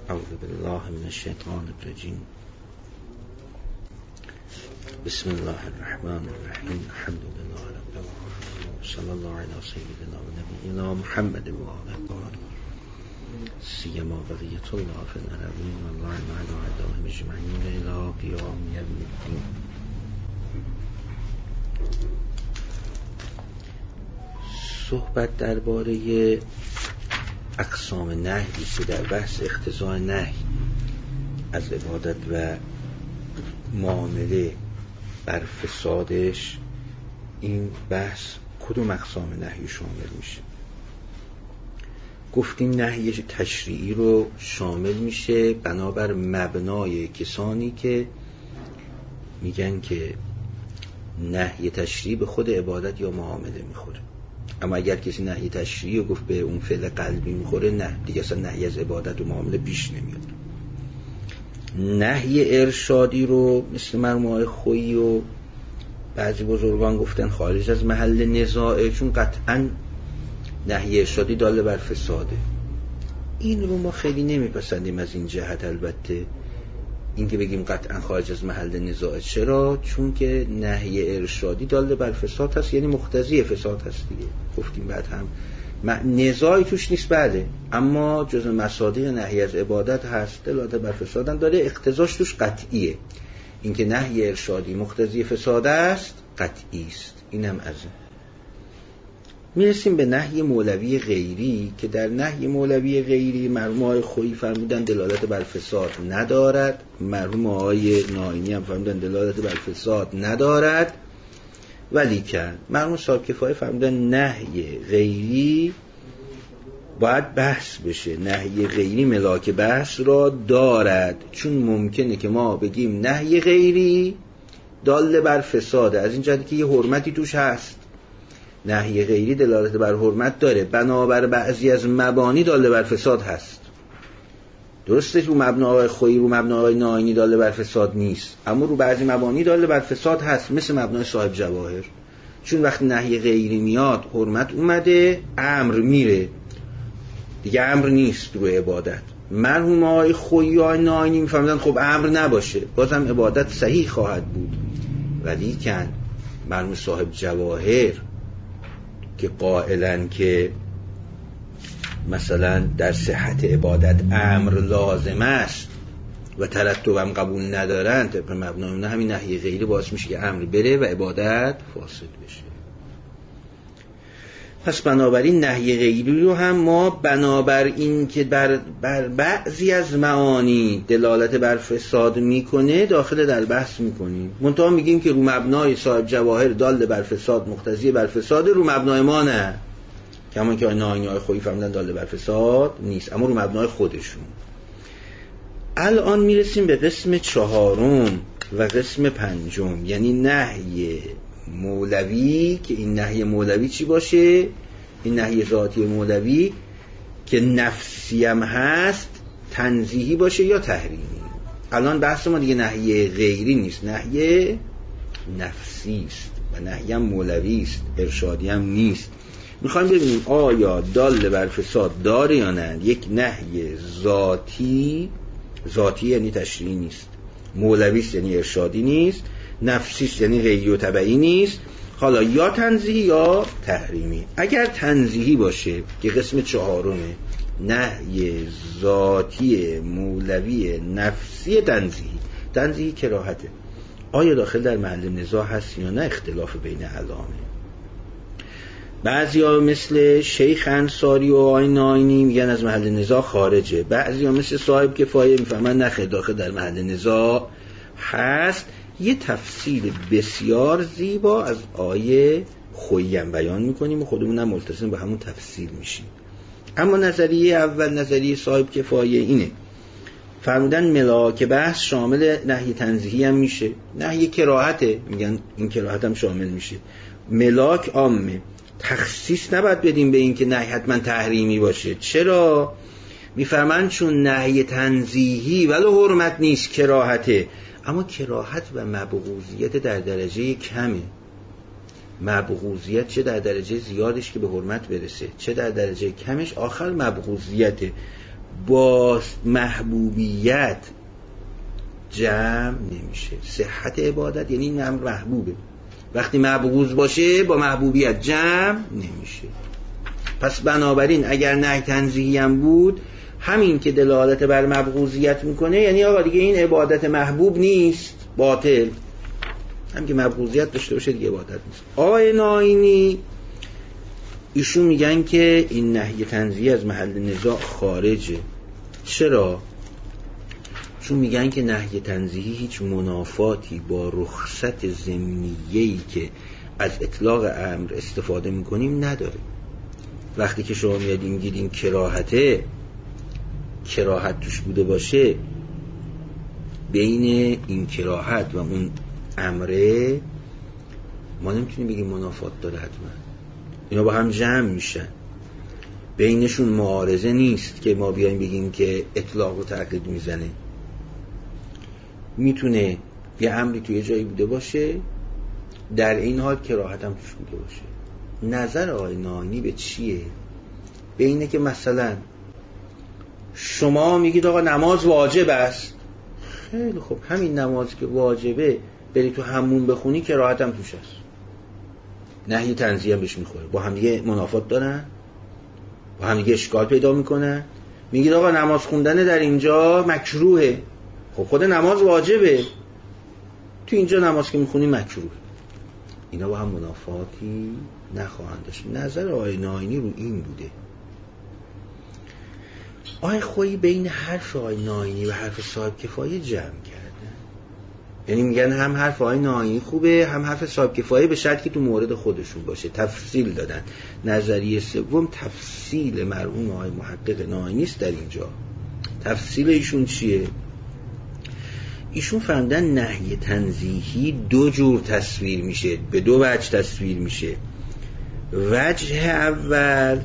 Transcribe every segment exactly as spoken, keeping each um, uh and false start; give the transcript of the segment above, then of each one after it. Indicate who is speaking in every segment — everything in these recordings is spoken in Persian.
Speaker 1: اعوذ بالله من الشیطان الرجیم. بسم الله الرحمن الرحیم. الحمد لله رب العالمین. صلی الله علی سیدنا و نبینا محمد و آله الطاهرین. سیما بقیة الله فی الارضین و الله علی اعدائهم اجمعین الی قیام یوم الدین. صحبت درباره اقسام نهی که در بحث اقتضاء نهی از عبادت و معامله بر فسادش، این بحث کدوم اقسام نهی شامل میشه؟ گفتیم نهی تشریعی رو شامل میشه بنابر مبنای کسانی که میگن که نهی تشریعی به خود عبادت یا معامله میخوره. اما اگر کسی نهی تشریعی رو گفت به اون فعل قلبی میخوره، نه دیگه اصلا نهی از عبادت و معامله پیش نمیاد. نهی ارشادی رو مثل مرحوم خویی و بعضی بزرگان گفتن خارج از محل نزاعه، چون قطعا نهی ارشادی داله بر فساده. این رو ما خیلی نمیپسندیم از این جهت. البته این که بگیم قطعا خارج از محل نزاعه، چرا؟ چون که نهی ارشادی داله بر فساد هست، یعنی مقتضی فساد هست دیگه. گفتیم بعد هم نزاعی توش نیست، بله، اما جزء مصادیق نهی از عبادت هست، دلالت بر فسادن داره، اقتضاش توش قطعیه. اینکه نهی ارشادی مقتضی فساد است قطعی است. اینم از این. میرسیم به نهی مولوی غیری که در نهی مولوی غیری مرحوم آقای خویی فرمودن دلالت بر فساد ندارد، مرحوم آقای ناینی هم فرمودن دلالت بر فساد ندارد، ولی که مرحوم صاحب کفایه فرمودن نهی غیری باید بحث بشه. نهی غیری ملاک بحث را دارد، چون ممکنه که ما بگیم نهی غیری دال بر فساده، از این جهت که یه حرمتی توش هست. نهی غیری دلالت بر حرمت داره، بنابر بعضی از مبانی داله بر فساد هست. درسته رو مبنای خویی رو مبنای ناینی داله بر فساد نیست، اما رو بعضی مبانی داله بر فساد هست، مثل مبنای صاحب جواهر. چون وقتی نهی غیری میاد حرمت اومده، امر میره دیگه، امر نیست رو عبادت. مرحوم آقای خویی و آقای ناینی میفهمیدن خب امر نباشه بازم عبادت صحیح خواهد بود، ولی کن مرحوم صاحب جواهر که قائلن که مثلا در صحت عبادت امر لازم است و ترتبم قبول ندارن، طبق مبنای اون همین نهی غیری باعث میشه که امر بره و عبادت فاسد بشه. پس بنابراین نهی غیری رو هم ما بنابر این که بر, بر بعضی از معانی دلالت بر فساد میکنه داخل در بحث میکنیم. منتها میگیم که رو مبنای صاحب جواهر دال بر فساد مقتضی بر فساد، رو مبنای ما نه، کما که ناینی های خویی فرمودن دال بر فساد نیست، اما رو مبنای خودشون. الان میرسیم به قسم چهارم و قسم پنجم، یعنی نهی مولوی. که این نهی مولوی چی باشه؟ این نهی ذاتی مولوی که نفسی هم هست، تنزیهی باشه یا تحریمی. الان بحث ما دیگه نهی غیری نیست، نهی نفسی است و نهی هم مولوی است، ارشادی هم نیست. میخوایم ببینیم آیا دال بر فساد داره یا نه. یک نهی ذاتی، ذاتی یعنی تشریعی نیست، مولوی است یعنی ارشادی نیست، نفسی است یعنی غیری و تبعی نیست، حالا یا تنزیهی یا تحریمی. اگر تنزیهی باشه که قسم چهارمه، نهی ذاتی مولوی نفسی تنزیهی. تنزیهی کراهته، آیا داخل در محل نزاع هست یا نه؟ اختلاف بین علامه. بعضی ها مثل شیخ انصاری و آقای ناینی میگن از محل نزاع خارجه، بعضی ها مثل صاحب کفایه میفهمن نه داخل در محل نزاع هست. یه تفصیل بسیار زیبا از آیه خویی هم بیان میکنیم و خودمون هم ملتزم به همون تفصیل میشیم. اما نظریه اول، نظریه صاحب کفایه اینه، فرمودن ملاک بحث شامل نهی تنزیهی هم میشه، نهی کراهته، میگن این کراهت هم شامل میشه. ملاک عامه، تخصیص نباید بدیم به این که نهی حتما تحریمی باشه. چرا؟ میفرمن چون نهی تنزیهی ولو حرمت نیست، کراهته، اما کراهت و مبغوضیت در درجه کمه. مبغوضیت چه در درجه زیادش که به حرمت برسه، چه در درجه کمش آخر مبغوضیته. با محبوبیت جمع نمیشه. صحت عبادت یعنی این امر محبوبه، وقتی مبغوض باشه با محبوبیت جمع نمیشه. پس بنابراین اگر نهی تنزیهی هم بود، همین که دلالت بر مبغوضیت میکنه یعنی آقا دیگه این عبادت محبوب نیست، باطل. هم که مبغوضیت داشته باشه دیگه عبادت نیست. آقای ناینی ایشون میگن که این نهی تنزیهی از محل نزاع خارجه. چرا؟ چون میگن که نهی تنزیهی هیچ منافاتی با رخصت ضمنیه‌ای که از اطلاق امر استفاده میکنیم نداره. وقتی که شما میادین میگید این کراهته، کراهت توش بوده باشه، بین این کراهت و اون امره ما نمیتونیم بگیم منافات داره، حتما اینا با هم جمع میشن، بینشون معارضه نیست که ما بیایم بگیم که اطلاق رو تأکید میزنه. میتونه یه امری توی جایی بوده باشه، در این حال کراهت هم توش بوده باشه. نظر آقای ناینی به چیه؟ به اینه که مثلا شما میگید آقا نماز واجب است، خیلی خب همین نماز که واجبه بری تو همون بخونی کراهت هم توش است، نهی تنزیه هم بهش میخوره، با هم دیگه منافات دارن، با هم دیگه اشکال پیدا میکنن. میگید آقا نماز خوندن در اینجا مکروهه، خب خود نماز واجبه، تو اینجا نماز که میخونی مکروه. اینا با هم منافاتی نخواهند داشت. نظر آقای ناینی رو این بوده. آقای خویی بین حرف آقای ناینی و حرف صاحب کفایه جمع کردن، یعنی میگن هم حرف آقای ناینی خوبه هم حرف صاحب کفایه، به شرطی که تو مورد خودشون باشه. تفصیل دادن. نظریه سوم تفصیل مرحوم آقای محقق ناینی است. در اینجا تفصیل ایشون چیه؟ ایشون فهمیدن نهی تنزیهی دو جور تصویر میشه، به دو وجه تصویر میشه. وجه اول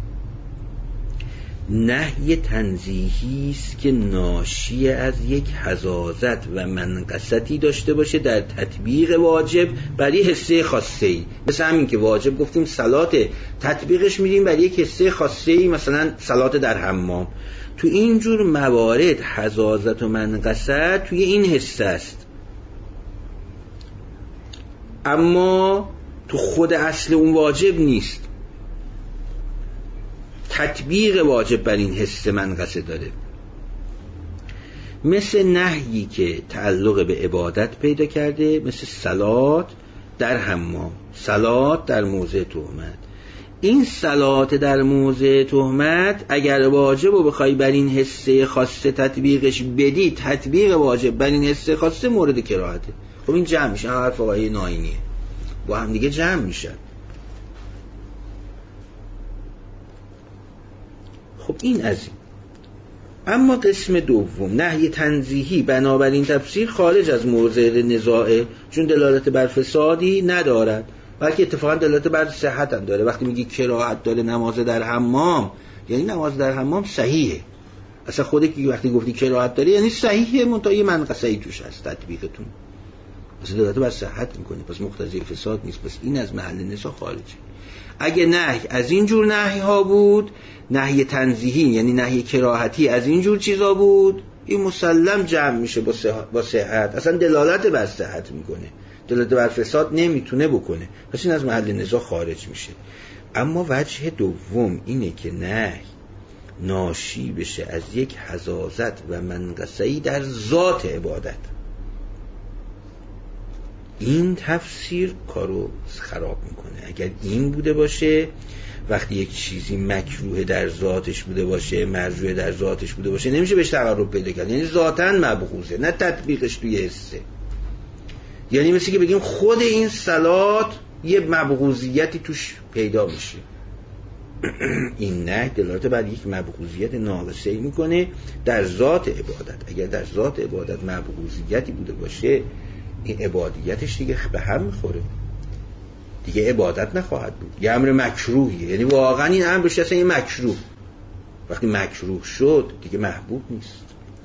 Speaker 1: نهی تنزیهی است که ناشی از یک حزازت و منقصتی داشته باشه در تطبیق واجب برای حصه خاصه‌ای، مثل همین که واجب گفتیم صلات، تطبیقش میدیم برای یک حصه خاصه‌ای، مثلا صلات در حمام. تو این جور موارد حزازت و منقصت توی این حصه است، اما تو خود اصل اون واجب نیست. تطبیق واجب بر این حصه منقصه داره. مثل نهیی که تعلق به عبادت پیدا کرده، مثل صلات در حمام، صلات در موضع تهمت. این صلات در موضع تهمت اگر واجب رو بخوای بر این حصه خاصه تطبیقش بدی، تطبیق واجب بر این حصه خاصه مورد کراهته. خب این جمع میشه، حرف آقای ناینیه، با هم دیگه جمع میشن. خب این از این. اما قسم دوم نهی تنزیهی بنابراین تفسیر خارج از موضع نزاعه، چون دلالت بر فسادی ندارد، بلکه اتفاقا دلالت بر صحت هم داره. وقتی میگی کراهت داره نماز در حمام، یعنی نماز در حمام صحیحه. اصلا خودت که وقتی گفتی کراهت داره یعنی صحیحه، منتها یه منقصه‌ای توش هست تطبیقتون، پس دلالت بر صحت میکنه، پس مقتضی فساد نیست، پس این از محل نزاع خارجه. اگه نهی از این جور نهی ها بود، نهی تنزیهی یعنی نهی کراهتی از این جور چیزا بود، این مسلم جمع میشه با صحت، اصلا دلالت بر صحت میکنه، دلالت بر فساد نمیتونه بکنه، پس این از محل نزاع خارج میشه. اما وجه دوم اینه که نهی ناشی بشه از یک حزازت و منقصه‌ای در ذات عبادت. این تفسیر کارو خراب میکنه. اگر این بوده باشه، وقتی یک چیزی مکروه در ذاتش بوده باشه، مرجوع در ذاتش بوده باشه، نمیشه بهش تقرب پیدا کرد، یعنی ذاتاً مبغوضه، نه تطبیقش توی حسه. یعنی مثل که بگیم خود این صلات یه مبغوضیتی توش پیدا میشه. این نه دلالت بر یک مبغوضیت ناقصه‌ای میکنه در ذات عبادت. اگر در ذات عبادت مبغوضیتی بوده باشه، این عبادیتش دیگه به هم میخوره، دیگه عبادت نخواهد بود، یه امر مکروهیه. یعنی واقعا این امر بشه اصلا یه مکروه، وقتی مکروه شد دیگه محبوب نیست.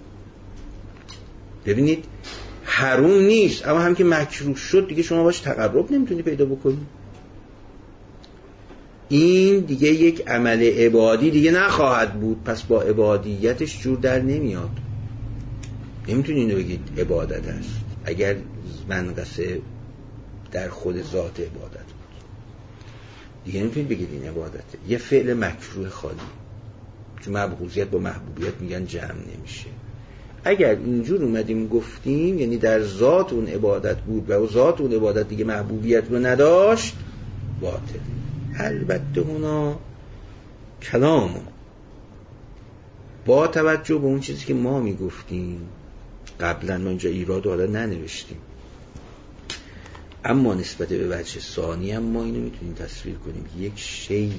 Speaker 1: ببینید حرام نیست، اما هم که مکروه شد دیگه شما باش تقرب نمیتونی پیدا بکنی. این دیگه یک عمل عبادی دیگه نخواهد بود، پس با عبادیتش جور در نمیاد. نمیتونی اینو بگید عبادت است اگر منقصه در خود ذات عبادت بود. دیگه نمیتونید بگید این عبادته. یه فعل مکروه خالی، چون مبغوضیت با محبوبیت میگن جمع نمیشه. اگر اینجور اومدیم گفتیم یعنی در ذات اون عبادت بود و ذات اون عبادت دیگه محبوبیت رو نداشت، باطل. البته اونا کلامو با توجه به اون چیزی که ما میگفتیم قبلا، ما اینجا ایراد حالا ننوشتیم، اما نسبت به وجه ثانی هم ما اینو میتونیم تصویر کنیم که یک شیئی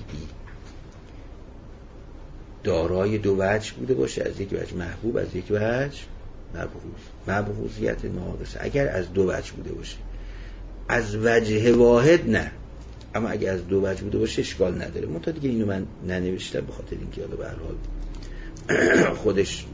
Speaker 1: دارای دو وجه بوده باشه، از یک وجه محبوب، از یک وجه مبغوض. مبغوضیت ناقصه اگر از دو وجه بوده باشه، از وجه واحد نه، اما اگر از دو وجه بوده باشه اشکال نداره. منتها دیگه اینو من ننوشتم به خاطر اینکه حالا به هر حال خودش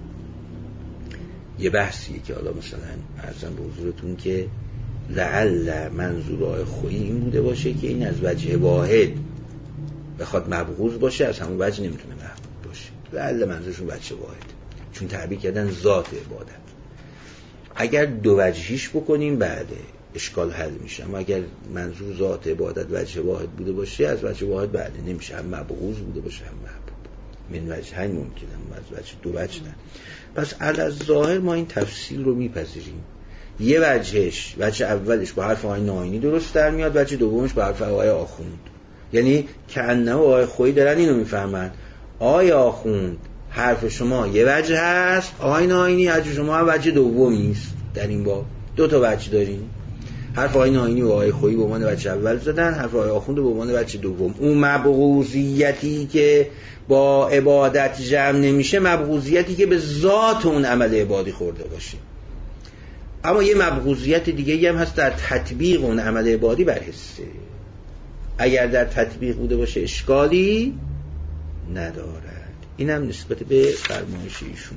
Speaker 1: یه بحثیه که حالا مثلا عرضم به حضورتون که لعل منظورای خویی این بوده باشه که این از وجه واحد بخواد مبغوض باشه، از همون وجه نمیتونه محبوب باشه. لعل منظورشون وجه واحد، چون تعبیر کردن ذات عبادت. اگر دو وجهیش بکنیم بعد اشکال حل میشه، اما اگر منظور ذات عبادت وجه واحد بوده باشه، از وجه واحد بعد نمیشه، هم مبغوض بوده باشه هم محبوب. من وجه های ممکنه، از وجه دو وجه نه. پس علی ظاهر ما این تفصیل رو میپذیریم. یه وجهش، وجه اولش با حرف آقای ناینی درست در میاد، وجه دومش با حرف آقای آخوند. یعنی کأنه آقای خویی دارن اینو میفهمن، آقای آخوند حرف شما یه وجه هست، آقای ناینی حرف شما وجه دومی است. در این باب دو تا وجه داریم، حرف آقای ناینی و آقای خویی به عنوان وجه اول زدن، حرف آقای آخوند به عنوان وجه دوم. اون مبغوضیتی که با عبادت جمع نمیشه، مبغوضیتی که به ذات اون عمل عبادی خورده باشه. اما یه مبغوضیت دیگه هم هست در تطبیق اون عمل عبادی بر حسه. اگر در تطبیق بوده باشه اشکالی ندارد. این هم نسبت به فرمایش ایشون.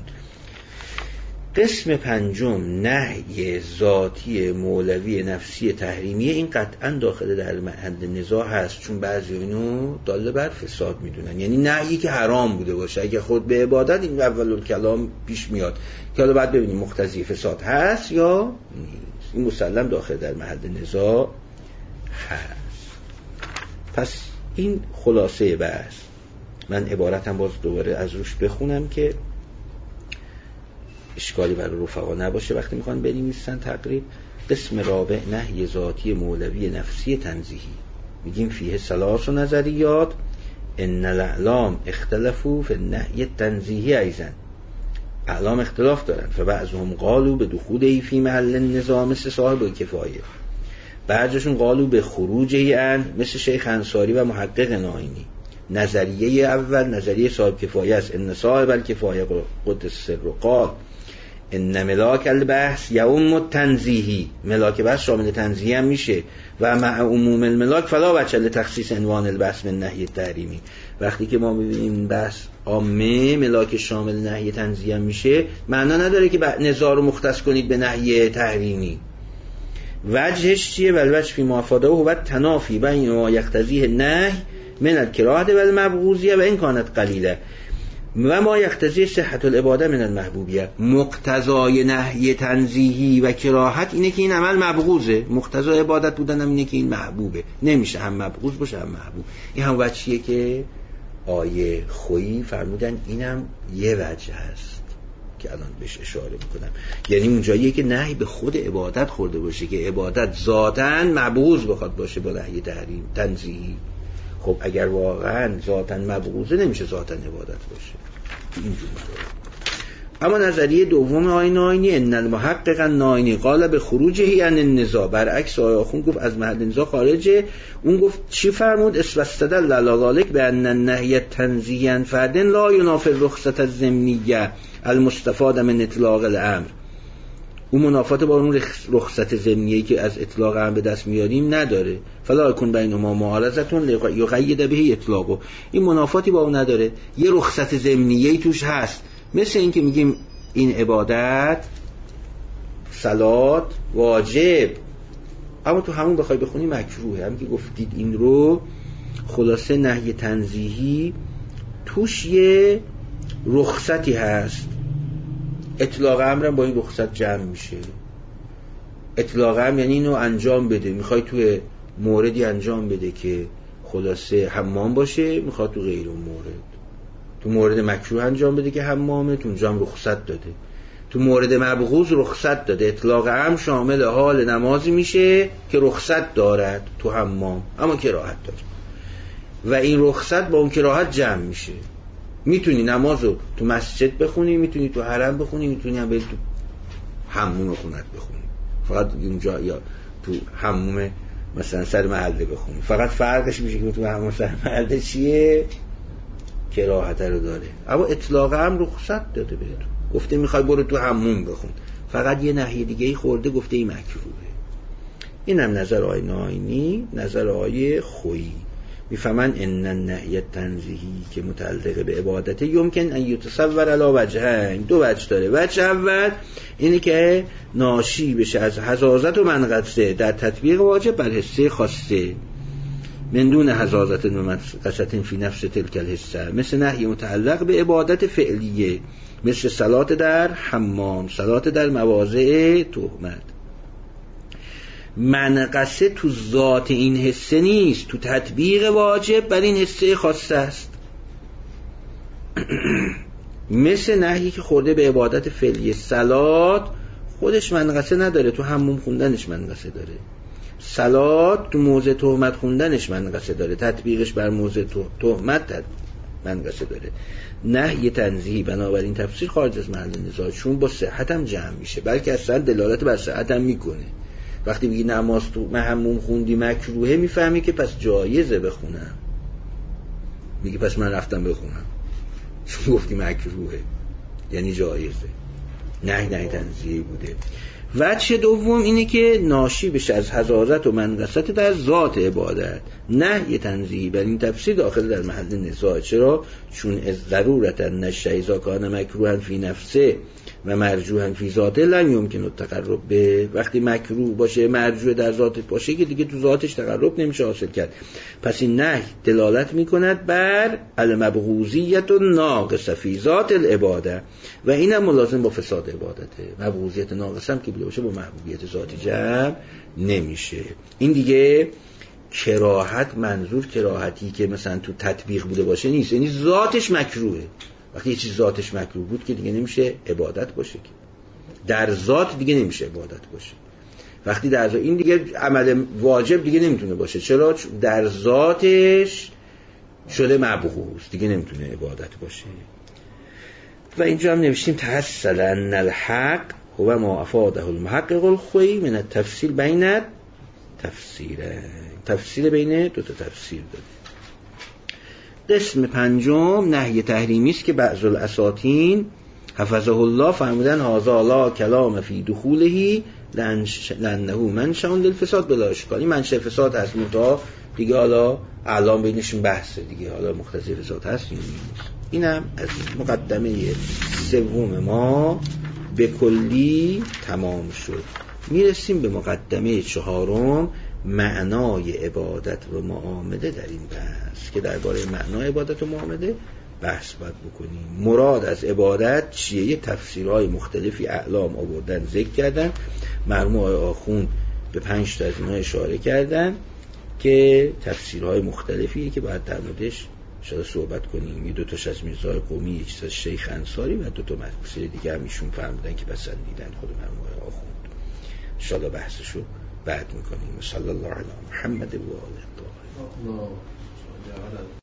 Speaker 1: قسم پنجم نهی ذاتی مولوی نفسی تحریمیه. این قطعا داخل در محل نزاع هست، چون بعضی اینو داله بر فساد میدونن، یعنی نهیی که حرام بوده باشه. اگه خود به عبادت این اول کلام پیش میاد که حالا بعد ببینیم مقتضی فساد هست یا نیست. این مسلم داخل در محل نزاع هست. پس این خلاصه بحث. من عبارتم باز دوباره از روش بخونم که اشکالی برای رفقا نباشه وقتی میخوان بنویسن تقریب. قسم رابع نهی ذاتی مولوی نفسی تنزیهی. میگیم فیه ثلاث نظریات ان الاعلام اختلفوا فی النهی التنزیهی ایضا. اعلام اختلاف دارن، فبعضهم قالوا به دخوله فی محل النظام مثل صاحب کفایه، بعضشون قالوا به خروجه ان مثل شیخ انصاری و محقق ناینی. نظریه اول نظریه صاحب کفایه است. ان صاحب الکفایه قدس سر قال ان ملاک البحث یوم التنزیهی، ملاک بحث شامل تنزیهی هم میشه و مع عموم الملاک فلا وجه لتخصیص عنوان البحث من نهی تحریمی. وقتی که ما ببینیم بحث عامه ملاک شامل نهی تنزیهی هم میشه، معنا نداره که نزاع رو مختص کنید به نهی تحریمی. وجهش چیه؟ والوجه فی مافاده و تنافی بین ما یقتضیه النهی من الکراهه و المبغوضیه و این کانت قلیله و ما یقتضی صحت العباده من المحبوبیه. مقتضای نهی تنزیهی و کراهت اینه که این عمل مبغوضه، مقتضای عبادت بودن هم اینه که این محبوبه. نمیشه هم مبغوض باشه هم محبوب. این هم وجهیه که آیه خویی فرمودن اینم یه وجه هست که الان بهش اشاره میکنم. یعنی اونجاییه که نهی به خود عبادت خورده باشه که عبادت ذاتاً مبغوض بخواد باشه با نهی تحریم تنزیهی. خب اگر واقعا ذاتاً مبغوضه نمیشه ذاتاً عبادت باشه. اینجور اما نظریه دوم آقای ناینی ان المحقق الناینی قال به خروجه عن النزاع، برعکس آقای آخوند گفت از محل نزاع خارجه. اون گفت چی فرمود؟ اسوستدل علی ذلک بان النهی التنزیهی فرد لا ینافی الرخصة الضمنیه المستفاده من اطلاق الامر. اون منافات با اون رخصت ضمنیه‌ای که از اطلاق امر به دست میاریم نداره. فلا یکون بینهما معارضتون یقید به اطلاقو. این منافاتی با اون نداره، یه رخصت ضمنیه‌ای توش هست. مثل این که میگیم این عبادت صلات واجب، اما تو همون بخوای بخونی مکروه. هم که گفتید این رو خلاصه نهی تنزیهی توش یه رخصتی هست، اطلاق امر با این رخصت جمع میشه. اطلاق امر یعنی اینو انجام بده، میخوای توی موردی انجام بده که خلاصه حمام باشه، میخواد تو غیر اون مورد، تو مورد مکروه انجام بده که حمامه، تو اونجا هم رخصت داده. تو مورد مبغوض رخصت داده. اطلاق امر شامل حال نمازی میشه که رخصت دارد تو حمام اما کراهت داره، و این رخصت با اون کراهت جمع میشه. میتونی نمازو تو مسجد بخونی، میتونی تو حرم بخونی، میتونی هم بری تو حموم خونت بخونی، فقط اونجا یا تو حموم مثلا سر محله بخونی. فقط فرقش میشه که تو حموم سر محله چیه؟ کراهت رو داره. اما اطلاق امر رخصت داده بهتون، گفته میخوای برو تو حموم بخون، فقط یه نهی دیگه ای خورده گفته این مکروهه. اینم نظر آقای ناینی. نظر آقای خویی میفهمن ان النهی التنزیهی که متعلق به عبادته یمکن ان یتصور علی وجهین، دو وجه داره. وجه اول اینه که ناشی بشه از حزازت و منقصه در تطبیق واجب بر حسه خاصه من دون حزازت و منقصه فی نفس تلک الحسه، مثل نهی متعلق به عبادت فعلیه، مثل صلات در حمام، صلات در مواضع تهمت. منقصه تو ذات این حسه نیست، تو تطبیق واجب بر این حسه خاصه است. مثل نهی که خورده به عبادت فعلیه. صلات خودش منقصه نداره، تو حموم خوندنش منقصه داره. صلات تو موضع تهمت خوندنش منقصه داره، تطبیقش بر موضع تهمت منقصه داره. نهی تنزیهی بنابراین تفسیر خارج از محل نزاع، چون با صحت هم جمع میشه، بلکه اصلا دلالت بر صحت هم میکنه. وقتی بگی نماز تو حموم خوندی مکروهه، میفهمی که پس جایزه بخونم، میگی پس من رفتم بخونم، چون گفتی مکروهه یعنی جایزه. نه نه تنزیهی بوده. وجه دوم اینه که ناشی بشه از حزازت و منقصت در ذات عبادت. نهی تنزیهی بر این تفسیر داخل در محل نزاع. چرا؟ چون از ضرورتا نشه اذا کان مکروها فی نفسه و مرجوحا فی ذاته لم یمکن التقرب به. وقتی مکروه باشه، مرجوح در ذاتش باشه، که دیگه تو ذاتش تقرب نمیشه حاصل کرد. پس این نهی دلالت میکند بر المبغوضیت ناقصه فی ذات العباده، و اینم ملازم با فساد عبادته. مبغوضیت ناقصه هم که باشه با محبوبیت ذاتی جمع نمیشه. این دیگه کراهت، منظور کراهتی که مثلا تو تطبیق بوده باشه نیست، یعنی ذاتش مکروهه. وقتی یه چیز ذاتش مکروه بود که دیگه نمیشه عبادت باشه، که در ذات دیگه نمیشه عبادت باشه. وقتی در ذات، این دیگه عمل واجب دیگه نمیتونه باشه. چرا؟ در ذاتش شده مبغوض، دیگه نمیتونه عبادت باشه. و اینجا هم نوشتیم تحصل ان الحق هو ما افاده المحقق الخوی من التفصیل بین تفسیره. تفسیر بین دو تا تفسیر داده. قسم پنجم نهی تحریمی است که بعض الاساطین حفظه الله فرمودن هذا لا کلام فی دخوله لانه منشأ للفساد بلا اشکال. این منشأ فساد هست، منتها دیگه حالا اعلام بینشون بحثه دیگه، حالا مقتضی فساد هست یا نیست. اینم از مقدمه سوم ما به کلی تمام شد. میرسیم به مقدمه چهارم، معنای عبادت و معامله در این بحث، که درباره معنای عبادت و معامله بحث باید بکنیم. مراد از عبادت چیه؟ یه تفسیرهای مختلفی اعلام آوردن، ذکر کردن. مرحوم آقای آخوند به پنج تا از اینها اشاره کردن که تفسیرهای مختلفیه که باید در موردش شاید صحبت کنیم. یه دو تاش از میرزا قومی، یکی از شیخ انصاری، و دو تا تفسیر دیگه هم ایشون فرمودن که پسندیدن خود مرحوم آقای آخوند. ان شاء الله بحثشو بعد میکنیم. صلی الله علی محمد و آله الطاهرین.